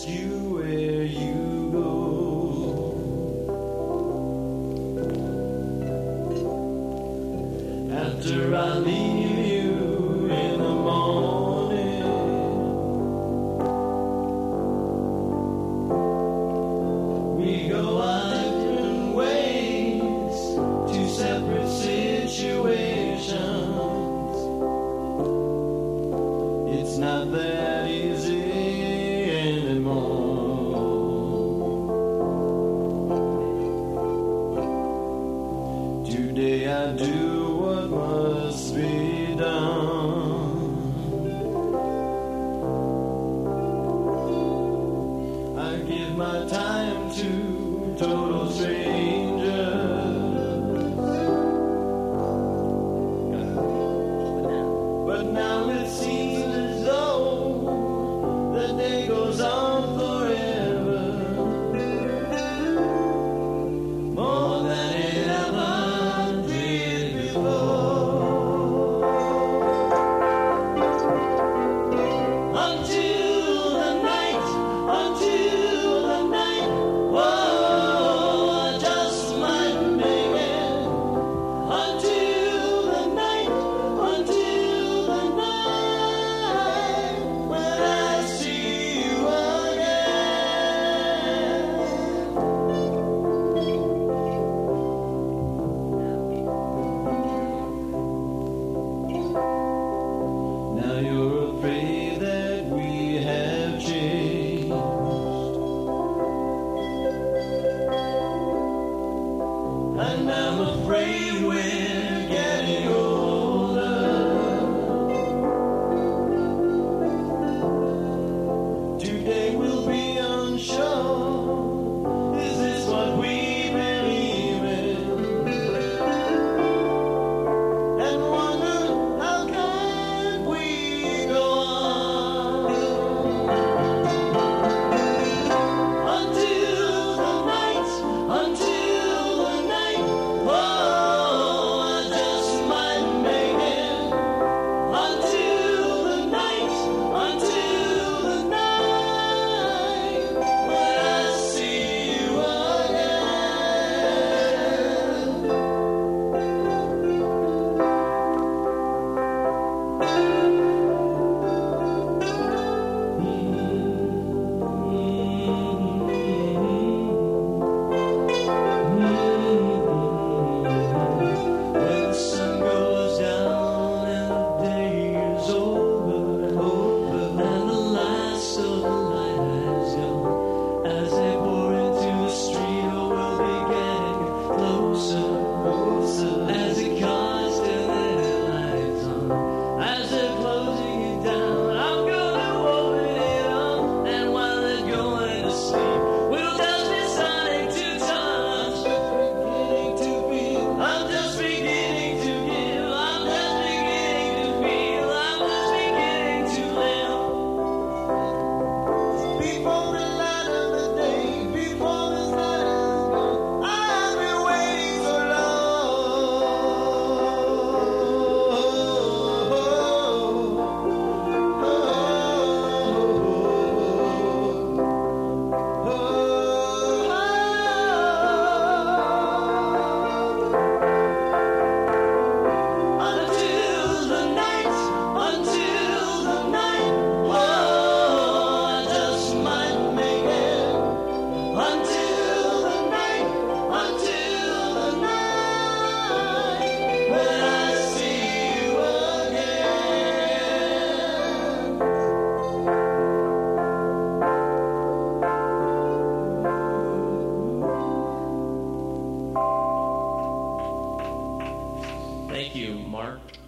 ask you where you go. After I leave you in the morning, we go our different ways to separate situations. It's not that easy anymore. Today I do what must be done. I give my time to total strangers. But now it seems as though the day goes on forever, more than it ever did before. Until the night, whoa, I just might make it. Until the night, when I see you again. Now you're afraid that we have changed, and I'm afraid we're getting older. Today we'll be unsure, is this what we believe in? And wonder how can we go on until the night, oh, I just might make it. Until the night, when I see you when the sun goes down and the day is over, and the last of the light has gone, as they pour into the street, oh, we'll be getting closer, as the cars turn their lights on, as they're closing it down. I'm gonna open it up, and while they're going to sleep, we'll just be starting to touch. I'm just beginning to give. I'm just beginning to feel. I'm just beginning to live. Before the light of the day, before the sun is gone, I've been waiting so until the night, whoa, I just might make it. Until the night, when I see you again. Thank you, Mark.